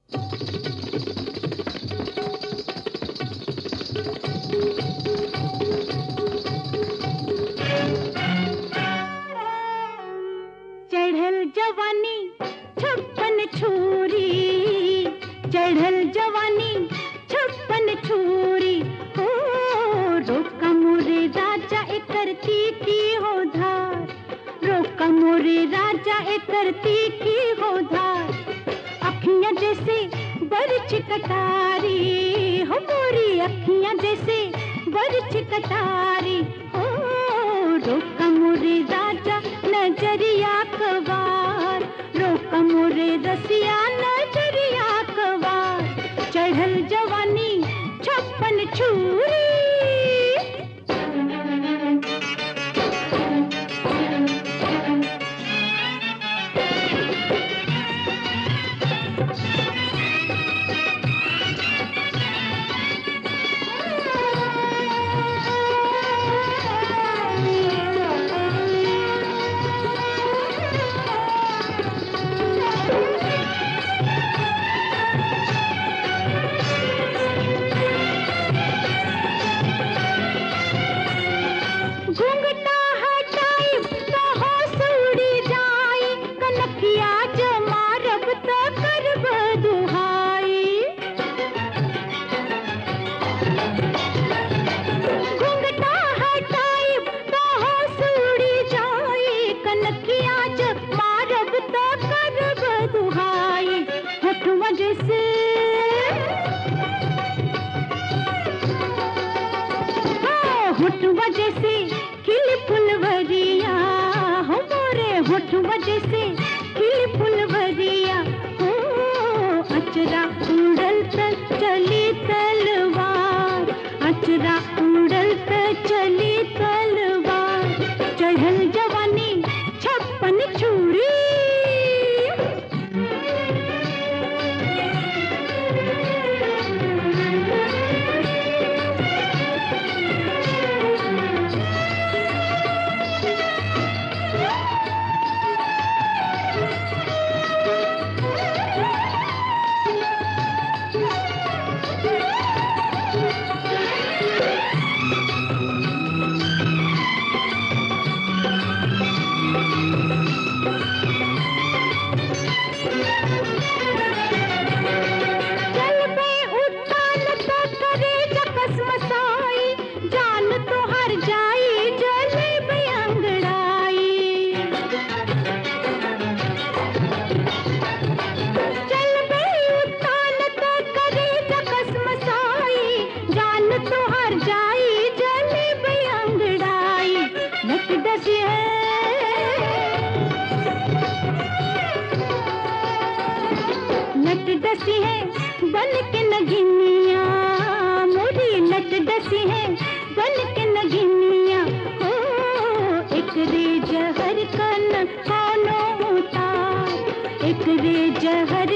चढ़ल जवानी छप्पन छुरी, चढ़ल जवानी छप्पन छुरी, ओ रोका मोरे राजा ए करती की हो धार, रोका मोरे राजा ए करती की हो धार। अखियां जैसे बरछ कटारी, हो मोरी अखियां जैसे बरछ कटारी, ओ रोका मोरे राजा नजरिया कवार, रोका मोरे रसिया नजरिया कवार। चढ़ल जवानी छप्पन छुरी। होठवा जैसे खिल फुलवरिया, हो मोरे होठवा जैसे खिल फुलवरिया, हो अचरा उड़ल त चली तलवार, अचरा उड़ल त चली तलवार। चढ़ल जवानी छप्पन छुरी। लट डसी है बन के नगिनिया, मोरी लट डसी है बन के नगिनिया, हो एक रे जहर कन कोनो उतार, एक रे जहर